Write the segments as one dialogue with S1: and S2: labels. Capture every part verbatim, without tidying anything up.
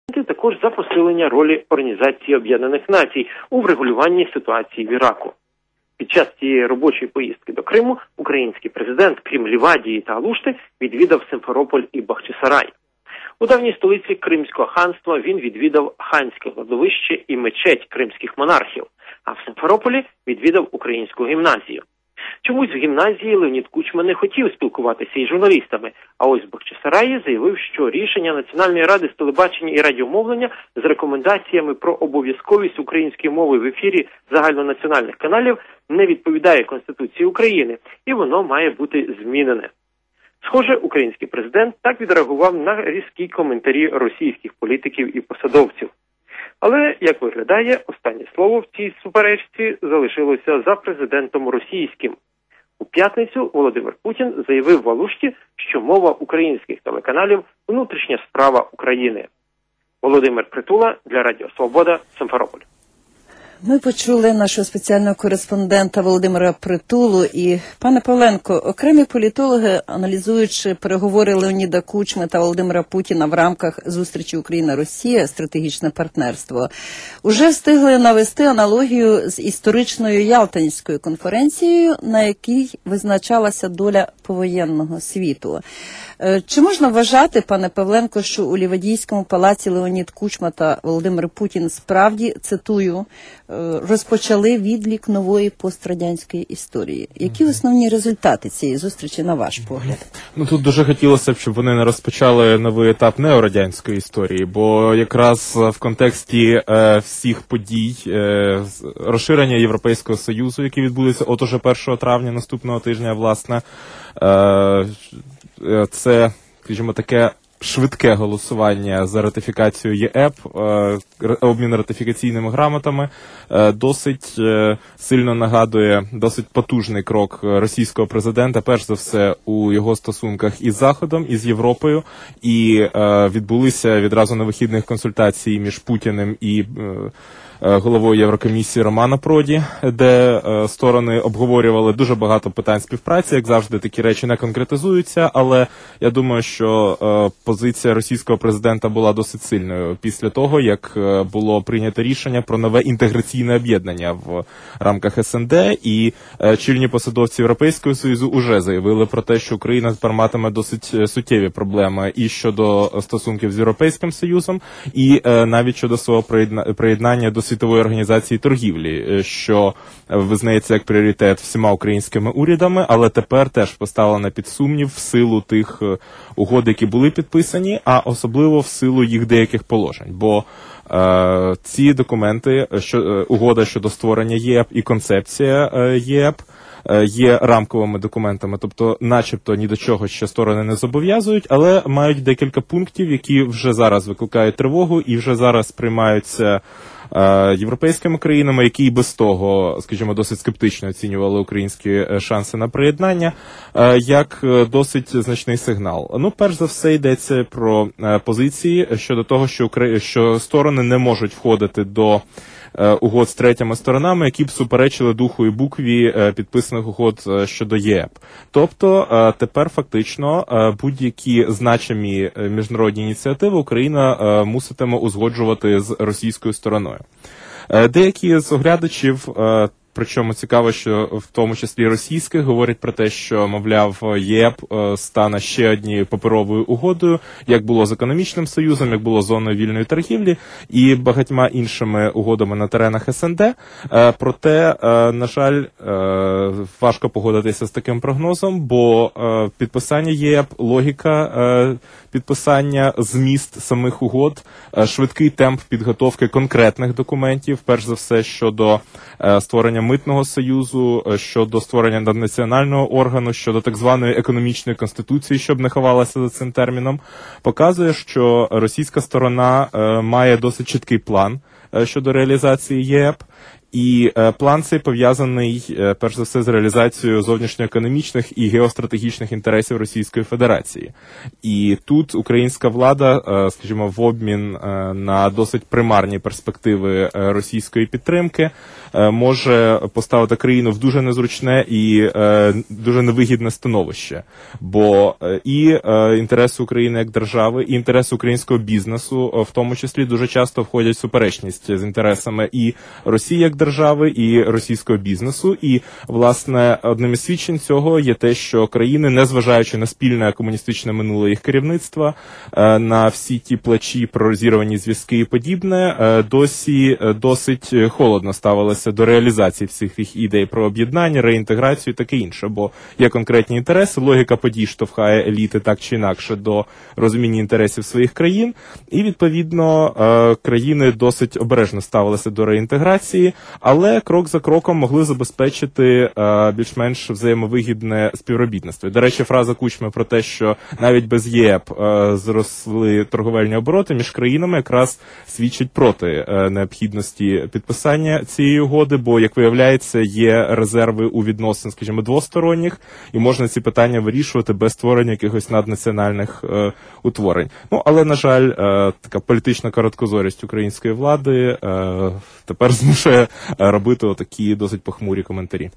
S1: також за посилення ролі Організації Об'єднаних Націй у врегулюванні ситуації в Іраку. Під час цієї робочої поїздки до Криму український президент, крім Лівадії та Алушти, відвідав Симферополь і Бахчисарай. У давній столиці Кримського ханства він відвідав ханське кладовище і мечеть кримських монархів, а в Симферополі відвідав українську гімназію. Чомусь в гімназії Леонід Кучма не хотів спілкуватися із журналістами, а ось в Бахчисараї заявив, що рішення Національної ради з телебачення і радіомовлення з рекомендаціями про обов'язковість української мови в ефірі загальнонаціональних каналів не відповідає Конституції України, і воно має бути змінене. Схоже, український президент так відреагував на різкі коментарі російських політиків і посадовців. Але, як виглядає, останнє слово в цій суперечці залишилося за президентом російським. У п'ятницю Володимир Путін заявив в Алушті, що мова українських телеканалів – внутрішня справа України. Володимир Притула для Радіо Свобода, Симферополь.
S2: Ми почули нашого спеціального кореспондента Володимира Притулу. І, пане Павленко, окремі політологи, аналізуючи переговори Леоніда Кучми та Володимира Путіна в рамках зустрічі Україна-Росія, стратегічне партнерство, уже встигли навести аналогію з історичною Ялтинською конференцією, на якій визначалася доля повоєнного світу. Чи можна вважати, пане Павленко, що у Лівадійському палаці Леонід Кучма та Володимир Путін справді, цитую, розпочали відлік нової пострадянської історії? Які основні результати цієї зустрічі, на ваш погляд?
S3: Ну, тут дуже хотілося б, щоб вони не розпочали новий етап неорадянської історії, бо якраз в контексті е, всіх подій, е, розширення Європейського Союзу, які відбудуться от уже першого травня наступного тижня, власне, е, це, скажімо, таке швидке голосування за ратифікацію ЄЕП, обмін ратифікаційними грамотами, досить сильно нагадує досить потужний крок російського президента, перш за все, у його стосунках із Заходом, із Європою, і відбулися відразу на вихідних консультацій між Путіним і головою Єврокомісії Романо Проді, де е, сторони обговорювали дуже багато питань співпраці. Як завжди, такі речі не конкретизуються, але я думаю, що е, позиція російського президента була досить сильною після того, як е, було прийнято рішення про нове інтеграційне об'єднання в рамках ес ен де, і е, чільні посадовці Європейського Союзу уже заявили про те, що Україна тепер матиме досить суттєві проблеми і щодо стосунків з Європейським Союзом, і е, навіть щодо свого приєднання до Світової організації торгівлі, що визнається як пріоритет всіма українськими урядами, але тепер теж поставлена під сумнів в силу тих угод, які були підписані, а особливо в силу їх деяких положень. Бо е, ці документи, що, угода щодо створення ЄЕП і концепція е, ЄЕП, є рамковими документами, тобто начебто ні до чого ще сторони не зобов'язують, але мають декілька пунктів, які вже зараз викликають тривогу і вже зараз приймаються е, європейськими країнами, які і без того, скажімо, досить скептично оцінювали українські шанси на приєднання, е, як досить значний сигнал. Ну, перш за все, йдеться про е, позиції щодо того, що, Украї... що сторони не можуть входити до угод з третіми сторонами, які б суперечили духу і букві підписаних угод щодо ЄЕП. Тобто тепер фактично будь-які значимі міжнародні ініціативи Україна муситиме узгоджувати з російською стороною. Деякі з оглядачів, причому цікаво, що в тому числі російських, говорять про те, що, мовляв, ЄЕП стане ще однією паперовою угодою, як було з економічним союзом, як було з зоною вільної торгівлі і багатьма іншими угодами на теренах ес ен де. Проте, на жаль, важко погодитися з таким прогнозом, бо підписання ЄЕП, логіка підписання, зміст самих угод, швидкий темп підготовки конкретних документів, перш за все щодо створення митного союзу, щодо створення наднаціонального органу, щодо так званої економічної конституції, щоб не ховалася за цим терміном, показує, що російська сторона має досить чіткий план щодо реалізації ЄЕП. І е, план цей пов'язаний, е, перш за все, з реалізацією зовнішньоекономічних і геостратегічних інтересів Російської Федерації. І тут українська влада, е, скажімо, в обмін е, на досить примарні перспективи е, російської підтримки, е, може поставити країну в дуже незручне і е, дуже невигідне становище. Бо е, і е, інтереси України як держави, і інтереси українського бізнесу, е, в тому числі, дуже часто входять в суперечність з інтересами і Росії як держави, і російського бізнесу. І, власне, одним із свідчень цього є те, що країни, незважаючи на спільне комуністичне минуле їх керівництва, на всі ті плачі про розірвані зв'язки і подібне, досі досить холодно ставилися до реалізації всіх тих ідей про об'єднання, реінтеграцію і таке інше. Бо є конкретні інтереси, логіка подій штовхає еліти так чи інакше до розуміння інтересів своїх країн. І, відповідно, країни досить обережно ставилися до реінтеграції, але крок за кроком могли забезпечити е, більш-менш взаємовигідне співробітництво. До речі, фраза Кучми про те, що навіть без ЄЕП е, зросли торговельні обороти між країнами, якраз свідчить проти е, необхідності підписання цієї угоди, бо, як виявляється, є резерви у відносин, скажімо, двосторонніх, і можна ці питання вирішувати без створення якихось наднаціональних е, утворень. Ну, але, на жаль, е, така політична короткозорість української влади е, тепер змушує робити отакі досить похмурі коментарі.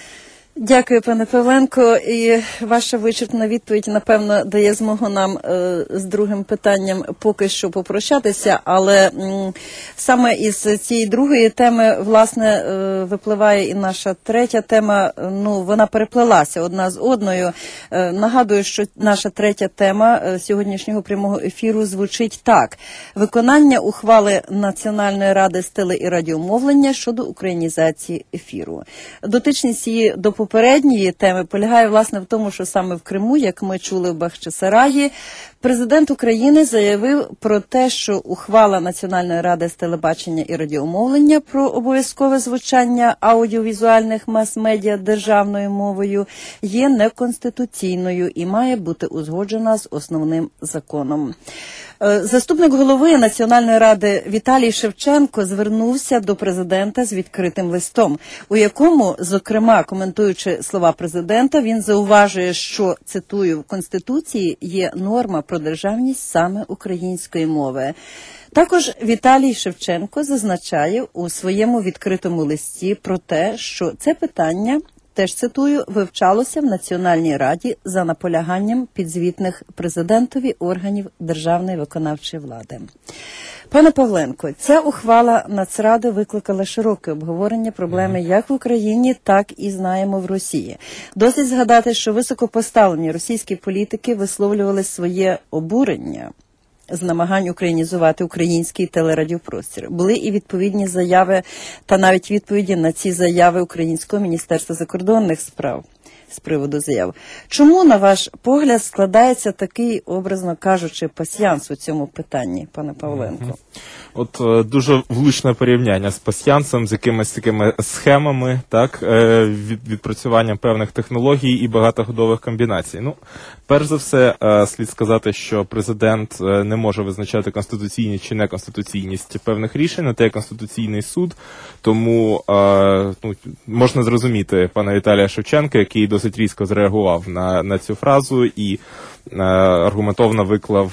S2: Дякую, пане Павленко. І ваша вичерпна відповідь, напевно, дає змогу нам е, з другим питанням поки що попрощатися, але м, саме із цієї другої теми, власне, е, випливає і наша третя тема. Ну, вона переплелася одна з одною. Е, нагадую, що наша третя тема е, сьогоднішнього прямого ефіру звучить так. Виконання ухвали Національної ради з теле- і радіомовлення щодо українізації ефіру. Дотичність її до попередньої теми полягає, власне, в тому, що саме в Криму, як ми чули в Бахчисараї, президент України заявив про те, що ухвала Національної ради з телебачення і радіомовлення про обов'язкове звучання аудіовізуальних мас-медіа державною мовою є неконституційною і має бути узгоджена з основним законом. Заступник голови Національної ради Віталій Шевченко звернувся до президента з відкритим листом, у якому, зокрема, коментуючи слова президента, він зауважує, що, цитую, в Конституції є норма про державність саме української мови. Також Віталій Шевченко зазначає у своєму відкритому листі про те, що це питання, теж цитую, вивчалося в Національній раді за наполяганням підзвітних президентові органів державної виконавчої влади. Пане Павленко, ця ухвала Нацради викликала широке обговорення проблеми як в Україні, так і, знаємо, в Росії. Досить згадати, що високопоставлені російські політики висловлювали своє обурення з намагань українізувати український телерадіопростір. Були і відповідні заяви, та навіть відповіді на ці заяви Українського Міністерства закордонних справ з приводу заяв. Чому, на ваш погляд, складається такий, образно кажучи, пасьянс у цьому питанні, пане Павленко?
S3: От е, дуже влучне порівняння з пасьянсом, з якимись такими схемами, так, е, від, відпрацюванням певних технологій і багатоходових комбінацій. Ну, перш за все, е, слід сказати, що президент е, не може визначати конституційність чи неконституційність певних рішень, на те є Конституційний суд, тому е, ну, можна зрозуміти пана Віталія Шевченка, який досить різко зреагував на, на цю фразу і аргументовно виклав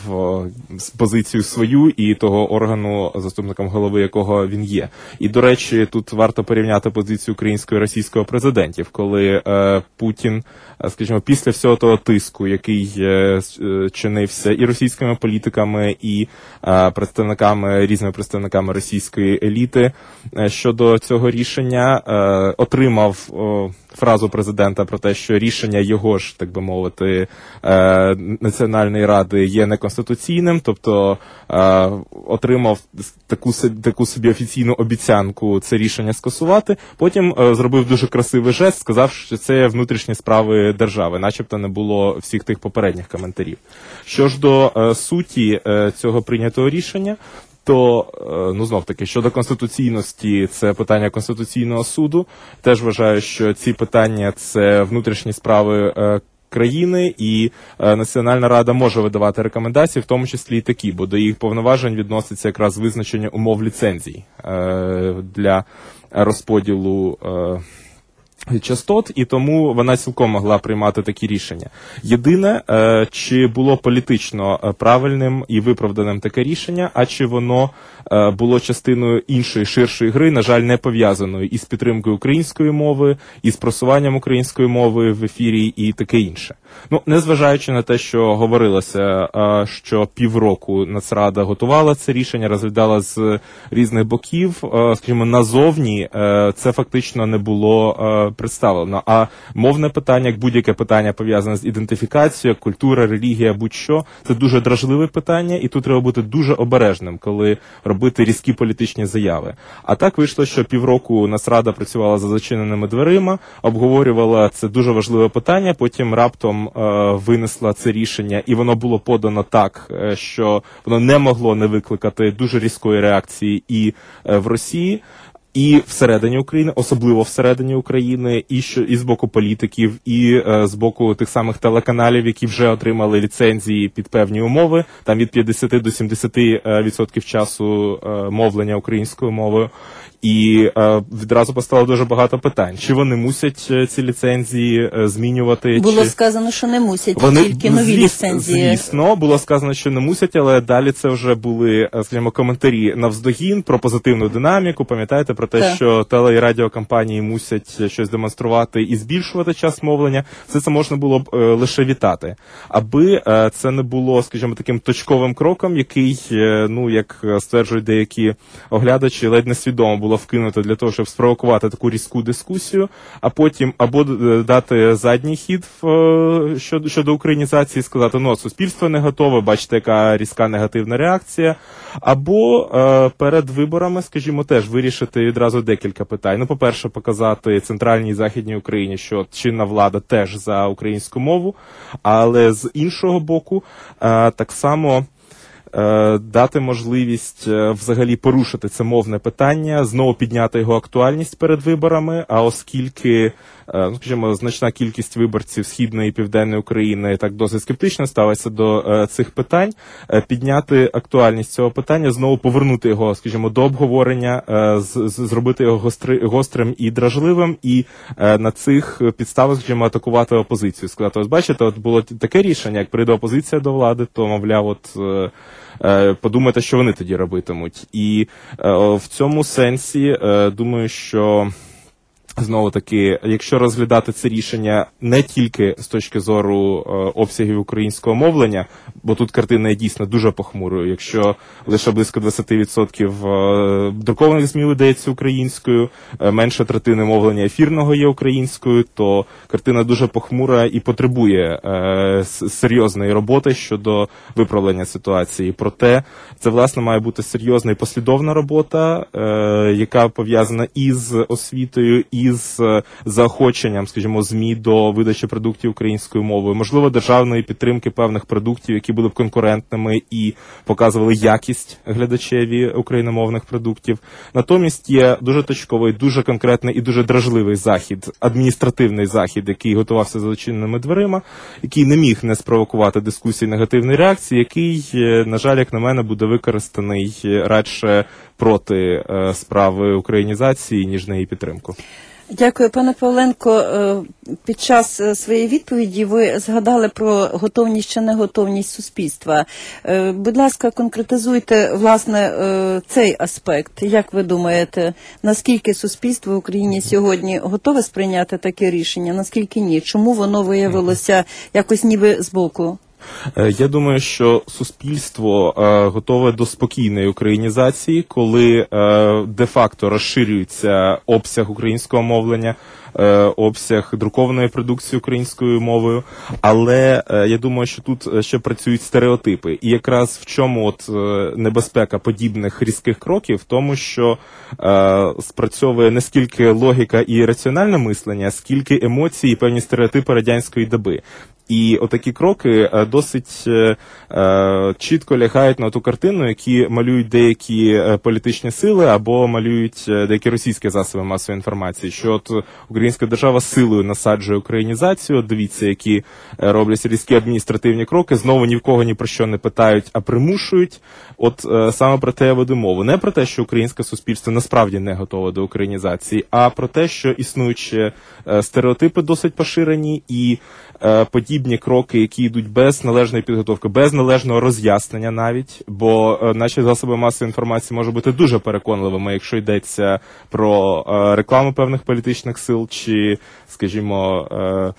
S3: позицію свою і того органу, заступником голови якого він є. І, до речі, тут варто порівняти позицію українського і російського президентів, коли е, Путін, скажімо, після всього того тиску, який е, чинився і російськими політиками, і е, представниками, різними представниками російської еліти е, щодо цього рішення, е, отримав е, фразу президента про те, що рішення його ж, так би мовити, е, Національної ради є неконституційним, тобто е, отримав таку, таку собі офіційну обіцянку це рішення скасувати, потім е, зробив дуже красивий жест, сказав, що це внутрішні справи держави, начебто не було всіх тих попередніх коментарів. Що ж до е, суті е, цього прийнятого рішення, то, ну, знов-таки, щодо конституційності, це питання Конституційного суду. Теж вважаю, що ці питання – це внутрішні справи країни, і е, Національна рада може видавати рекомендації, в тому числі і такі, бо до їх повноважень відноситься якраз визначення умов ліцензій е, для розподілу е, частот, і тому вона цілком могла приймати такі рішення. Єдине, чи було політично правильним і виправданим таке рішення, а чи воно було частиною іншої, ширшої гри, на жаль, не пов'язаною із підтримкою української мови, із просуванням української мови в ефірі і таке інше. Ну, незважаючи на те, що говорилося, що півроку Нацрада готувала це рішення, розглядала з різних боків, скажімо, назовні це фактично не було представлено. А мовне питання, як будь-яке питання пов'язане з ідентифікацією, культура, релігія, будь-що, це дуже дражливе питання, і тут треба бути дуже обережним, коли робити різкі політичні заяви. А так вийшло, що півроку Нацрада працювала за зачиненими дверима, обговорювала це дуже важливе питання, потім раптом е, винесла це рішення, і воно було подано так, е, що воно не могло не викликати дуже різкої реакції і е, в Росії, і всередині України, особливо всередині України, і що і з боку політиків, і е, з боку тих самих телеканалів, які вже отримали ліцензії під певні умови, там від п'ятдесят до сімдесят відсотків часу е, мовлення українською мовою. І е, відразу постало дуже багато питань. Чи вони мусять ці ліцензії е, змінювати?
S2: Було
S3: чи...
S2: сказано, що не мусять,
S3: вони,
S2: тільки нові
S3: звіс,
S2: ліцензії.
S3: Звісно, було сказано, що не мусять, але далі це вже були, скажімо, коментарі навздогін про позитивну динаміку. Пам'ятаєте про те, так. що теле- і радіокомпанії мусять щось демонструвати і збільшувати час мовлення. Все це можна було б е, лише вітати. Аби е, це не було, скажімо, таким точковим кроком, який, е, ну, як стверджують деякі оглядачі, ледь несвідомо було вкинуто для того, щоб спровокувати таку різку дискусію, а потім або дати задній хід в, щодо, щодо українізації, сказати, ну, суспільство не готове, бачите, яка різка негативна реакція, або е, перед виборами, скажімо, теж вирішити відразу декілька питань. Ну, по-перше, показати центральній і західній Україні, що чинна влада теж за українську мову, але з іншого боку, е, так само дати можливість взагалі порушити це мовне питання, знову підняти його актуальність перед виборами, а оскільки, ну, скажімо, значна кількість виборців Східної і Південної України так досить скептично ставиться до цих питань, підняти актуальність цього питання, знову повернути його, скажімо, до обговорення, зробити його гостри, гострим і дражливим, і на цих підставах, скажімо, атакувати опозицію. Сказати, ось бачите, от було таке рішення, як прийде опозиція до влади, то, мовляв, от подумайте, що вони тоді робитимуть. І в цьому сенсі, думаю, що знову таки, якщо розглядати це рішення не тільки з точки зору е, обсягів українського мовлення, бо тут картина є дійсно дуже похмурою, якщо лише близько двадцять відсотків е, друкованих ЗМІ видається українською, е, менше третини мовлення ефірного є українською, то картина дуже похмура і потребує е, серйозної роботи щодо виправлення ситуації. Проте це, власне, має бути серйозна і послідовна робота, е, яка пов'язана із освітою, і із заохоченням, скажімо, ЗМІ до видачі продуктів українською мовою, можливо, державної підтримки певних продуктів, які були б конкурентними і показували якість глядачеві україномовних продуктів. Натомість є дуже точковий, дуже конкретний і дуже дражливий захід, адміністративний захід, який готувався за зачиненими дверима, який не міг не спровокувати дискусії негативної реакції, який, на жаль, як на мене, буде використаний радше проти справи українізації, ніж на її підтримку.
S2: Дякую, пане Павленко. Під час своєї відповіді ви згадали про готовність чи неготовність суспільства. Будь ласка, конкретизуйте, власне, цей аспект. Як ви думаєте, наскільки суспільство в Україні сьогодні готове сприйняти таке рішення, наскільки ні? Чому воно виявилося якось ніби збоку?
S3: Я думаю, що суспільство е, готове до спокійної українізації, коли е, де-факто розширюється обсяг українського мовлення, е, обсяг друкованої продукції українською мовою, але е, я думаю, що тут ще працюють стереотипи. І якраз в чому от е, небезпека подібних різких кроків, в тому, що е, спрацьовує не скільки логіка і раціональне мислення, скільки емоції і певні стереотипи радянської доби. І отакі кроки досить е, е, чітко лягають на ту картину, які малюють деякі політичні сили або малюють деякі російські засоби масової інформації, що от українська держава силою насаджує українізацію, дивіться, які роблять різкі адміністративні кроки, знову ні в кого ні про що не питають, а примушують. От е, саме про те я веду мову. Не про те, що українське суспільство насправді не готове до українізації, а про те, що існуючі е, стереотипи досить поширені і е, подібні кроки, які йдуть без належної підготовки, без належного роз'яснення навіть, бо е, наші засоби масової інформації можуть бути дуже переконливими, якщо йдеться про е, рекламу певних політичних сил чи, скажімо, е,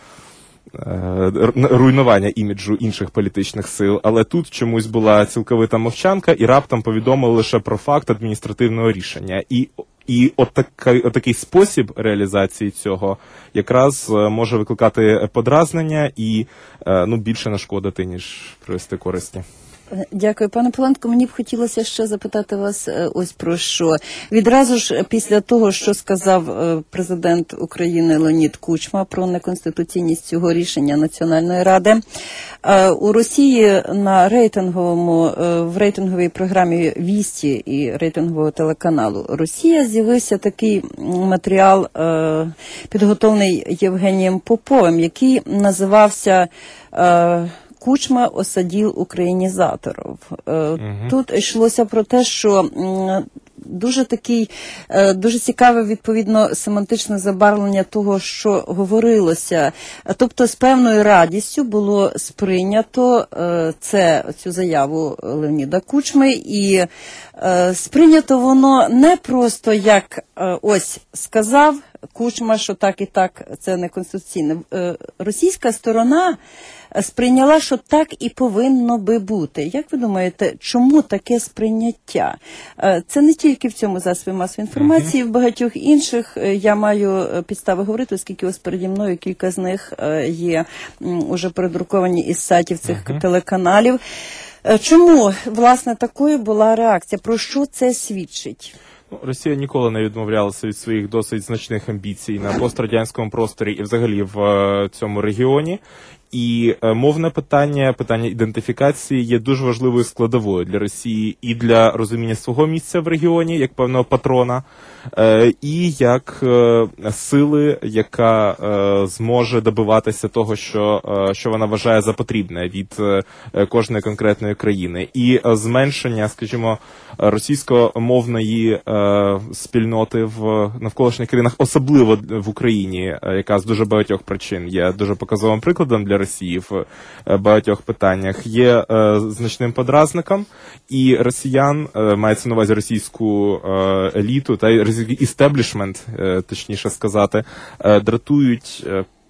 S3: руйнування іміджу інших політичних сил, але тут чомусь була цілковита мовчанка і раптом повідомили лише про факт адміністративного рішення. І, і отакий, отакий спосіб реалізації цього якраз може викликати подразнення і ну, більше нашкодити, ніж привести користі.
S2: Дякую, пане Павленко. Мені б хотілося ще запитати вас ось про що. Відразу ж після того, що сказав президент України Леонід Кучма про неконституційність цього рішення Національної ради, у Росії на рейтинговому, в рейтинговій програмі «Вісті» і рейтингового телеканалу Росія з'явився такий матеріал, підготовлений Євгенієм Поповим, який називався «Кучма осадил українізаторів». Угу. Тут йшлося про те, що дуже такий, дуже цікаве, відповідно, семантичне забарвлення того, що говорилося. Тобто, з певною радістю було сприйнято це, цю заяву Леоніда Кучми, і сприйнято воно не просто як ось сказав Кучма, що так і так це неконституційне. Російська сторона сприйняла, що так і повинно би бути. Як ви думаєте, чому таке сприйняття? Це не тільки в цьому засобі масової інформації, в багатьох інших я маю підстави говорити, оскільки ось переді мною кілька з них є уже передруковані із сайтів цих uh-huh. телеканалів. Чому, власне, такою була реакція? Про що це свідчить?
S3: Росія ніколи не відмовлялася від своїх досить значних амбіцій на пострадянському просторі і взагалі в цьому регіоні. І мовне питання, питання ідентифікації є дуже важливою складовою для Росії і для розуміння свого місця в регіоні, як певного патрона, і як сили, яка зможе добиватися того, що, що вона вважає за потрібне від кожної конкретної країни. І зменшення, скажімо, російськомовної спільноти в навколишніх країнах, особливо в Україні, яка з дуже багатьох причин є дуже показовим прикладом для Росії в багатьох питаннях, є е, значним подразником, і росіян, е, мається на увазі російську е, еліту, та й російський істеблішмент, е, точніше сказати, е, дратують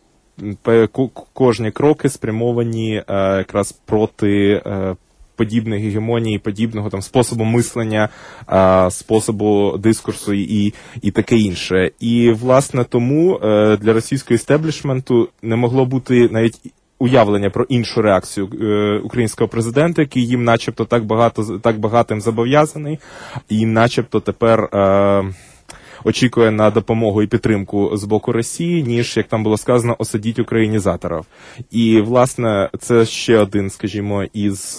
S3: е, кожні кроки, спрямовані е, якраз проти е, подібної гегемонії, подібного там способу мислення, а, способу дискурсу і, і таке інше. І, власне, тому е, для російського істеблішменту не могло бути навіть уявлення про іншу реакцію е, українського президента, який їм начебто так багато так багатим зобов'язаний, і начебто тепер е, очікує на допомогу і підтримку з боку Росії, ніж, як там було сказано, осадіть українізаторів. І, власне, це ще один, скажімо, із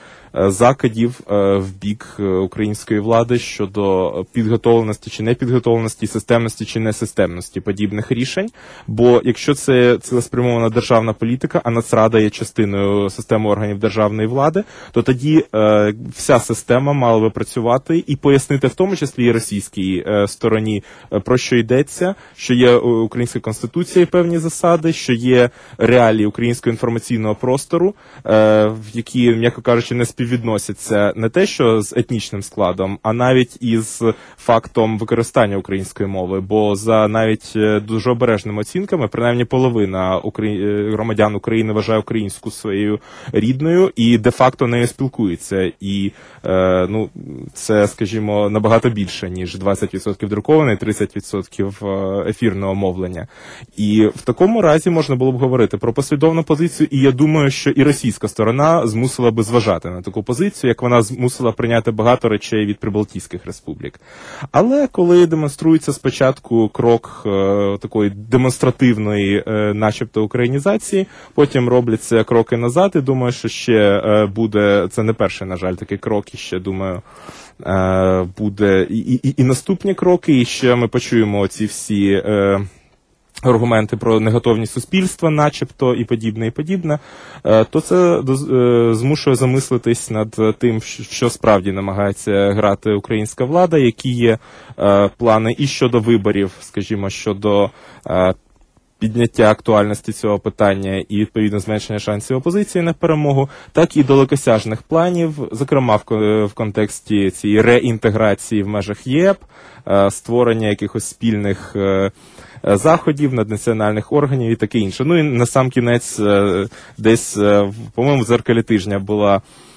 S3: закидів в бік української влади щодо підготовленості чи непідготовленості, системності чи несистемності подібних рішень. Бо якщо це цілеспрямована державна політика, а Нацрада є частиною системи органів державної влади, то тоді е, вся система мала би працювати і пояснити в тому числі і російській е, стороні, е, про що йдеться, що є українська конституція і певні засади, що є реалії українського інформаційного простору, е, в які, м'яко кажучи, не співвідносяться не те, що з етнічним складом, а навіть із фактом використання української мови, бо за навіть дуже обережними оцінками, принаймні половина украї... громадян України вважає українську своєю рідною і де-факто нею спілкується. І е, ну, це, скажімо, набагато більше, ніж двадцять відсотків друкованої, тридцять відсотків ефірного мовлення. І в такому разі можна було б говорити про послідовну позицію, і я думаю, що і російська сторона змусила би зважати на таку таку позицію, як вона змусила прийняти багато речей від прибалтійських республік. Але коли демонструється спочатку крок е, такої демонстративної, е, начебто, українізації, потім робляться кроки назад, і думаю, що ще е, буде, це не перший, на жаль, такий крок, і ще, думаю, е, буде і, і, і наступні кроки, і ще ми почуємо ці всі е, аргументи про неготовність суспільства, начебто, і подібне, і подібне, то це змушує замислитись над тим, що справді намагається грати українська влада, які є плани і щодо виборів, скажімо, щодо підняття актуальності цього питання і, відповідно, зменшення шансів опозиції на перемогу, так і далекосяжних планів, зокрема в контексті цієї реінтеграції в межах ЄП, створення якихось спільних заходів, наднаціональних органів і таке інше. Ну і на сам кінець десь, по-моєму, в «Дзеркалі тижня» була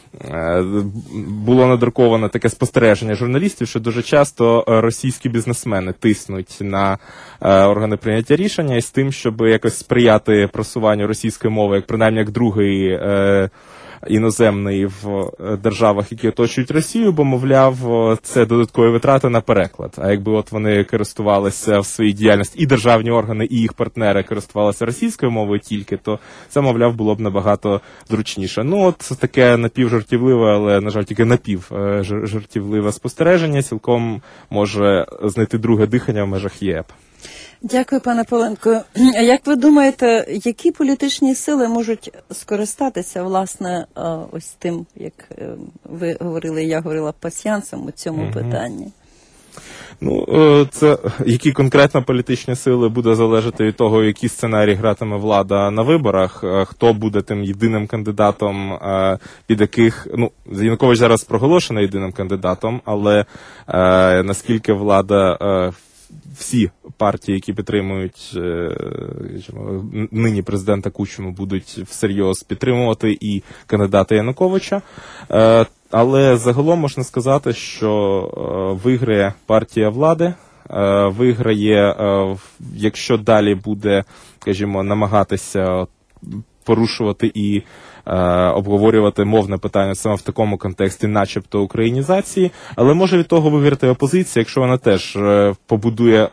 S3: було надруковано таке спостереження журналістів, що дуже часто російські бізнесмени тиснуть на органи прийняття рішення із тим, щоб якось сприяти просуванню російської мови, як принаймні як другої іноземної в державах, які оточують Росію, бо, мовляв, це додаткові витрати на переклад. А якби от вони користувалися в своїй діяльності, і державні органи, і їх партнери користувалися російською мовою тільки, то це, мовляв, було б набагато зручніше. Ну, от таке напівжартівливе, але, на жаль, тільки напівжартівливе спостереження цілком може знайти друге дихання в межах ЄП.
S2: Дякую, пане Павленко. А як ви думаєте, які політичні сили можуть скористатися, власне, ось тим, як ви говорили, я говорила, пасьянсом у цьому mm-hmm. питанні?
S3: Ну, це які конкретно політичні сили буде залежати від того, які сценарії гратиме влада на виборах, хто буде тим єдиним кандидатом, під яких, ну, Янукович зараз проголошений єдиним кандидатом, але наскільки влада, всі партії, які підтримують е, нині президента Кучму, будуть всерйоз підтримувати і кандидата Януковича. Е, але загалом можна сказати, що е, виграє партія влади, е, виграє, е, якщо далі буде, скажімо, намагатися порушувати і обговорювати мовне питання саме в такому контексті, начебто українізації, але може від того виграти опозиція, якщо вона теж побудує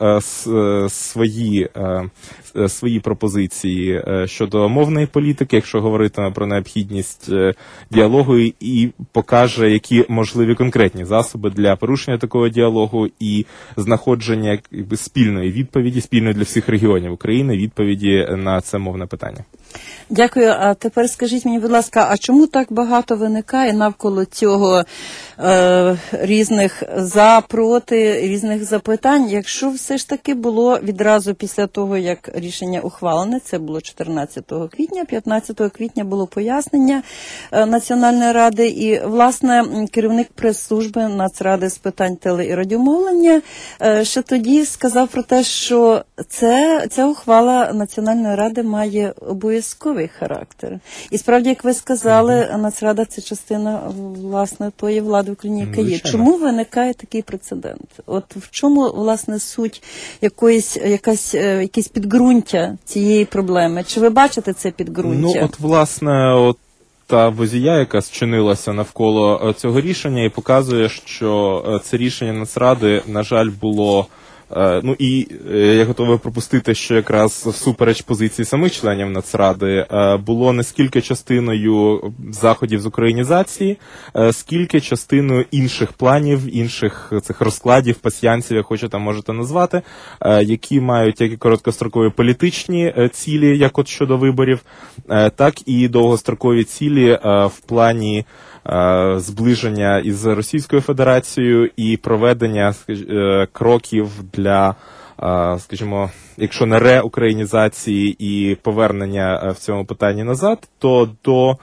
S3: свої, свої пропозиції щодо мовної політики, якщо говоритиме про необхідність діалогу і покаже, які можливі конкретні засоби для порушення такого діалогу і знаходження якби спільної відповіді, спільної для всіх регіонів України відповіді на це мовне питання.
S2: Дякую. А тепер скажіть мені, будь ласка, а чому так багато виникає навколо цього е, різних за, проти, різних запитань, якщо все ж таки було відразу після того, як рішення ухвалене, це було чотирнадцятого квітня, п'ятнадцятого квітня було пояснення е, Національної ради, і, власне, керівник прес-служби Нацради з питань теле- і радіомовлення е, ще тоді сказав про те, що це, ця ухвала Національної ради має обов'язковий характер. І справді, як ви сказали, mm-hmm. Нацрада – це частина, власне, тої влади в Україні, яка є. Чому виникає такий прецедент? От в чому, власне, суть якоїсь, якась, якісь підґрунтя цієї проблеми? Чи ви бачите це підґрунтя?
S3: Ну, от, власне, от та возія, яка зчинилася навколо цього рішення, і показує, що це рішення Нацради, на жаль, було... Ну і я готовий пропустити, що якраз всупереч позиції самих членів Нацради було не скільки частиною заходів з українізації, скільки частиною інших планів, інших цих розкладів, пасьянсів, як хочете, можете назвати, які мають як і короткострокові політичні цілі, як от щодо виборів, так і довгострокові цілі в плані зближення із Російською Федерацією і проведення кроків для, скажімо, якщо не реукраїнізації і повернення в цьому питанні назад, то до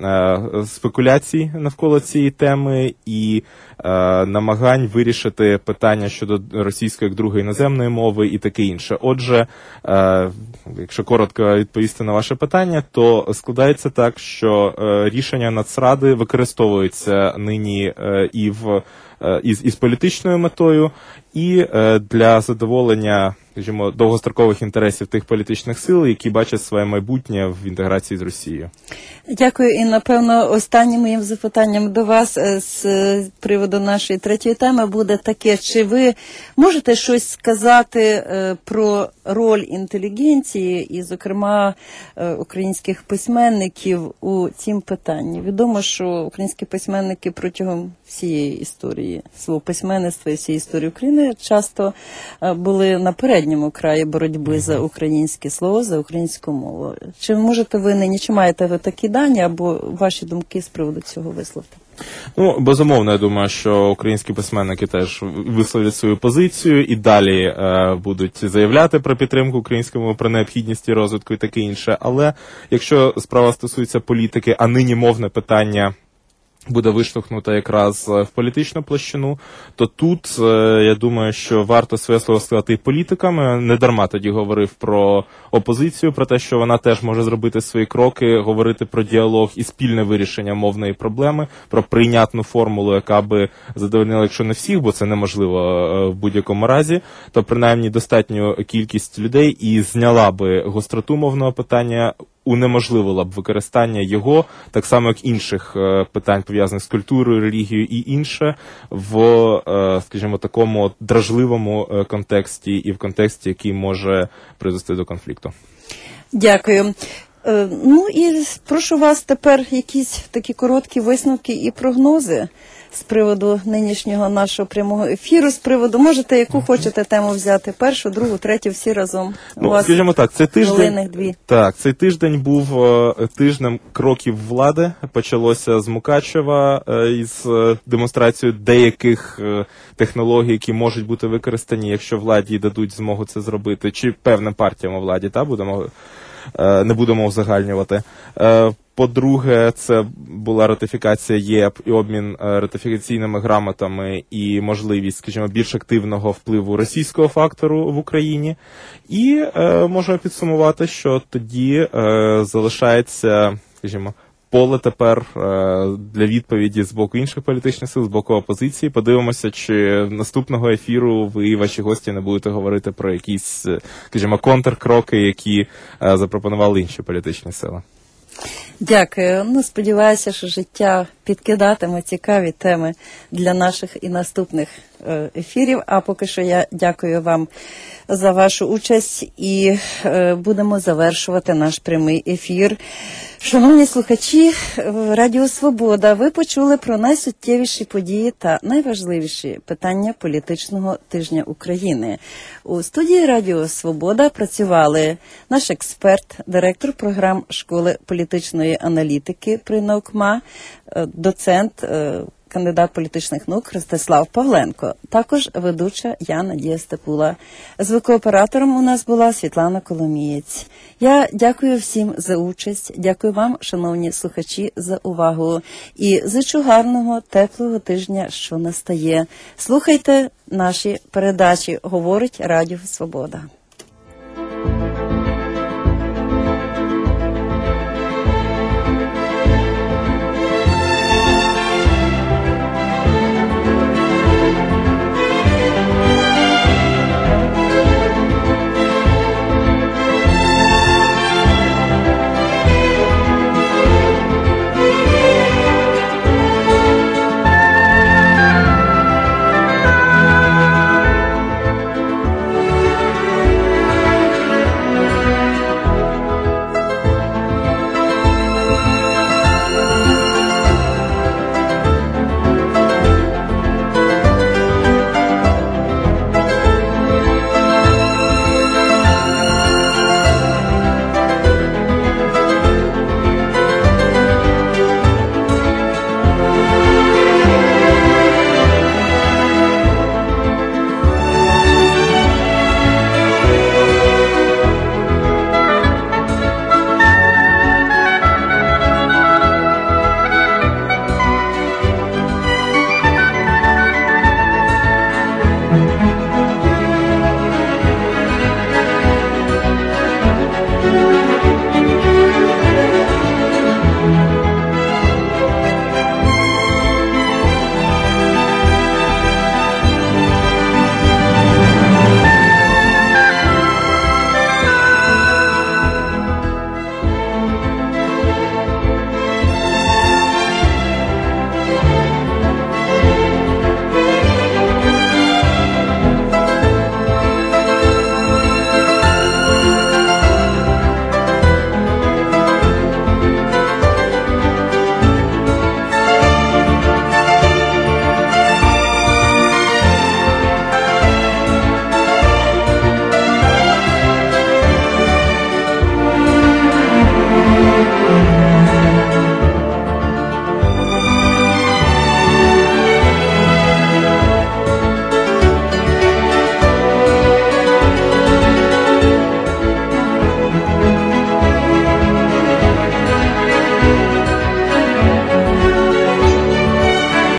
S3: спекуляцій навколо цієї теми і намагань вирішити питання щодо російської як другої іноземної мови і таке інше. Отже, якщо коротко відповісти на ваше питання, то складається так, що рішення Нацради використовується нині і в із, із політичною метою, і для задоволення, скажімо, довгострокових інтересів тих політичних сил, які бачать своє майбутнє в інтеграції з Росією.
S2: Дякую. І, напевно, останнім моїм запитанням до вас з приводу нашої третьої теми буде таке. Чи ви можете щось сказати про роль інтелігенції і, зокрема, українських письменників у цім питанні? Відомо, що українські письменники протягом всієї історії свого письменництва і всієї історії України часто були на передньому краї боротьби за українське слово, за українську мову. Чи можете ви нині, чи маєте ви такі дані, або ваші думки з приводу цього висловити?
S3: Ну, безумовно, я думаю, що українські письменники теж висловлять свою позицію і далі е, будуть заявляти про підтримку української мови, про необхідність її розвитку і таке інше. Але якщо справа стосується політики, а нині мовне питання буде виштовхнута якраз в політичну площину, то тут, я думаю, що варто своє слово сказати і політикам. Не дарма тоді говорив про опозицію, про те, що вона теж може зробити свої кроки, говорити про діалог і спільне вирішення мовної проблеми, про прийнятну формулу, яка би задовольнила, якщо не всіх, бо це неможливо в будь-якому разі, то принаймні достатню кількість людей і зняла би гостроту мовного питання, унеможливила б використання його, так само як інших е, питань, пов'язаних з культурою, релігією і інше, в, е, скажімо, такому дражливому е, контексті і в контексті, який може призвести до конфлікту.
S2: Дякую. Е, ну і прошу вас тепер якісь такі короткі висновки і прогнози з приводу нинішнього нашого прямого ефіру, з приводу, можете яку хочете тему взяти, першу, другу, третю, всі разом.
S3: Ну, вас скажімо так, цей тиждень,
S2: дві.
S3: Так, цей тиждень був е, тижнем кроків влади. Почалося з Мукачева е, із е, демонстрацією деяких е, технологій, які можуть бути використані, якщо владі дадуть змогу це зробити, чи певним партіям у владі, та, будемо, е, не будемо узагальнювати. Е, По-друге, це була ратифікація ЄП і обмін ратифікаційними грамотами і можливість, скажімо, більш активного впливу російського фактору в Україні. І е, можемо підсумувати, що тоді е, залишається, скажімо, поле тепер е, для відповіді з боку інших політичних сил, з боку опозиції. Подивимося, чи наступного ефіру ви і ваші гості не будете говорити про якісь, скажімо, контркроки, які е, запропонували інші політичні сили.
S2: Дякую. Ну, сподіваюся, що життя підкидатиме цікаві теми для наших і наступних ефірів. А поки що я дякую вам за вашу участь і е, будемо завершувати наш прямий ефір. Шановні слухачі Радіо Свобода, ви почули про найсуттєвіші події та найважливіші питання політичного тижня України. У студії Радіо Свобода працювали наш експерт, директор програм Школи політичної аналітики при НАУКМА, доцент, кандидат політичних наук Ростислав Павленко. Також ведуча я, Надія Степула. Звукооператором у нас була Світлана Коломієць. Я дякую всім за участь, дякую вам, шановні слухачі, за увагу. І зичу гарного, теплого тижня, що настає. Слухайте наші передачі, говорить Радіо Свобода.